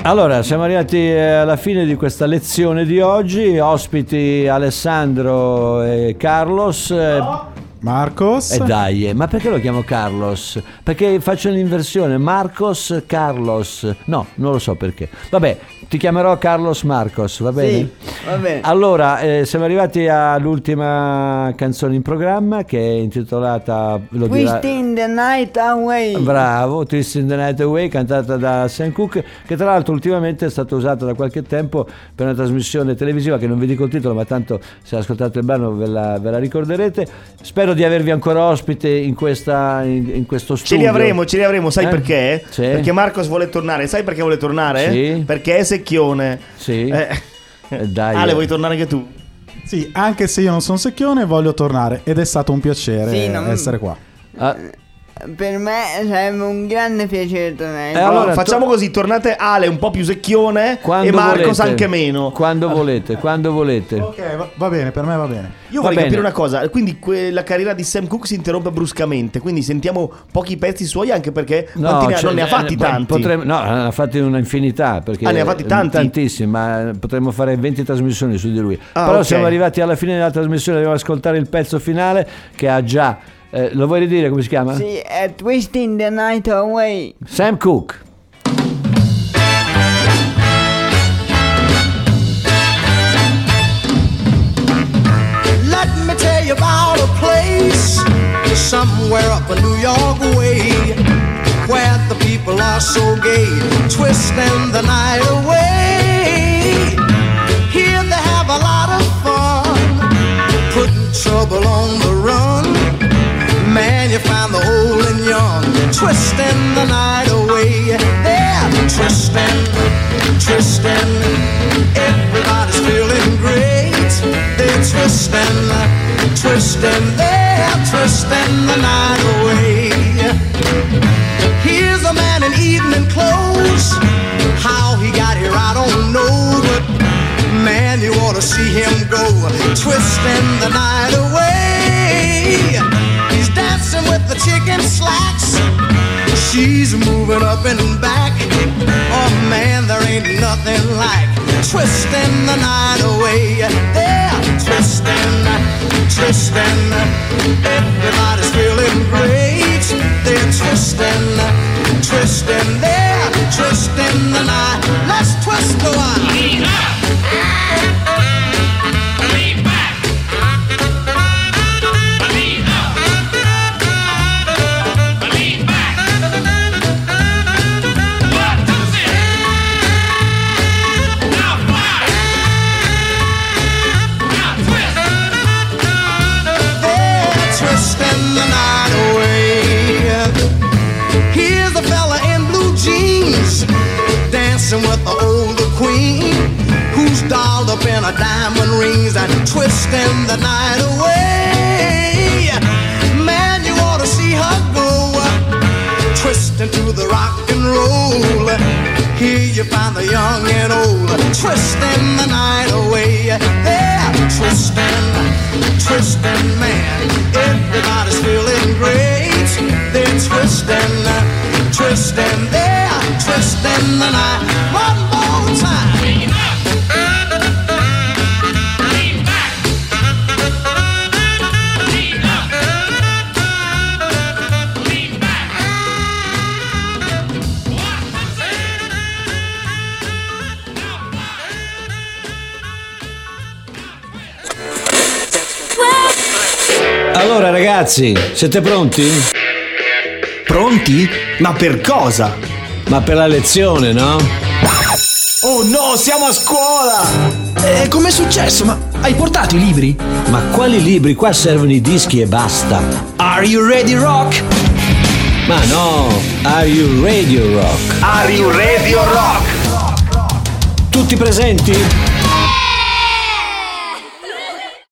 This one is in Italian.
Allora, siamo arrivati alla fine di questa lezione di oggi. Ospiti Alessandro e Carlos. Marcos. E dai, ma perché lo chiamo Carlos? Perché faccio un'inversione, Marcos Carlos. No, non lo so perché. Vabbè, ti chiamerò Carlos Marcos, va bene? Sì, va bene. Allora, siamo arrivati all'ultima canzone in programma, che è intitolata Twisting the Night Away. Bravo, Twisting the Night Away, cantata da Sam Cooke, che tra l'altro ultimamente è stata usata da qualche tempo per una trasmissione televisiva che non vi dico il titolo, ma tanto se ascoltate il brano ve la ricorderete. Spero di avervi ancora ospite in questo studio. Ce li avremo, sai perché? Sì. Perché Marcos vuole tornare. Sai perché vuole tornare? Sì. Perché è secchione. Sì. Dai. Ale, vuoi tornare anche tu? Sì, anche se io non sono secchione, voglio tornare ed è stato un piacere essere qua. Per me sarebbe un grande piacere tornare. Allora facciamo così, tornate Ale un po' più secchione e Marcos anche meno. Quando volete. Ok, va bene, per me va bene. Io vorrei capire una cosa, quindi la carriera di Sam Cooke si interrompe bruscamente, quindi sentiamo pochi pezzi suoi, anche perché non ne ha fatti tanti. Ne ha fatti una infinità, perché ne ha fatti tanti? Tantissimi, ma potremmo fare 20 trasmissioni su di lui. Però okay. Siamo arrivati alla fine della trasmissione, dobbiamo ascoltare il pezzo finale che ha già lo vuoi ridire come si chiama? Sì, è Twisting the Night Away. Sam Cooke. Let me tell you about a place somewhere up a New York way, where the people are so gay, twisting the night away. Here they have a lot of fun, putting trouble on the run. Man, you find the old and young, twisting the night away. They're twisting, everybody's feeling great. They're twisting, they're twisting the night away. Here's a man in evening clothes, how he got here I don't know, but man, you ought to see him go, twisting the night away. He's dancing with the chicken slacks, she's moving up and back. Oh man, there ain't nothing like twisting the night away. They're twisting, everybody's feeling great. They're twisting, they're twisting the night. Let's twist a while. Lean back. With the older queen, who's dolled up in her diamond rings and twisting the night away. Man, you ought to see her go, twisting to the rock and roll. Here you find the young and old, twisting the night away. They're twisting, man, everybody's feeling great. They're twisting, they're twisting the night. One more time. Lean back. Lean up. Lean back. Allora ragazzi, siete pronti? Pronti? Ma per cosa? Ma per la lezione, no? Oh no, siamo a scuola! Com'è successo? Ma hai portato i libri? Ma quali libri? Qua servono i dischi e basta. Are you ready, rock? Ma no, Are you radio rock? Are you radio rock? Tutti presenti?